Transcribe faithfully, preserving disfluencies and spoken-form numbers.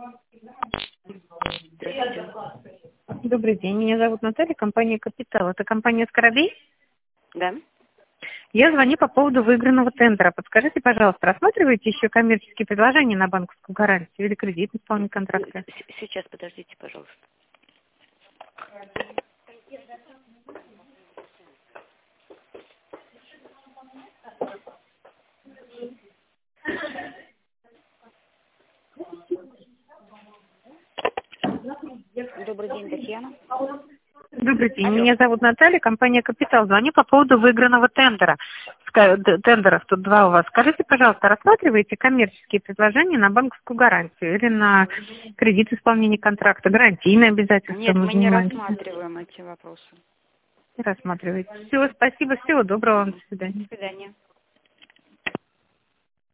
Здравствуйте. Добрый день, меня зовут Наталья, компания «Капитал». Это компания «Скоробей»? Да. Я звоню по поводу выигранного тендера. Подскажите, пожалуйста, рассматриваете еще коммерческие предложения на банковскую гарантию или кредит на исполнение контракта? С- Сейчас, подождите, пожалуйста. Добрый день, Татьяна. Добрый день, Алло. меня зовут Наталья, компания «Капитал». Звоню по поводу выигранного тендера. Ска- д- Тендеров тут два у вас. Скажите, пожалуйста, рассматриваете коммерческие предложения на банковскую гарантию или на кредит исполнения контракта? Гарантийные обязательства Нет, мы мы не занимаемся. рассматриваем эти вопросы. Не рассматриваете. Все, спасибо, всего доброго вам, до свидания. До свидания.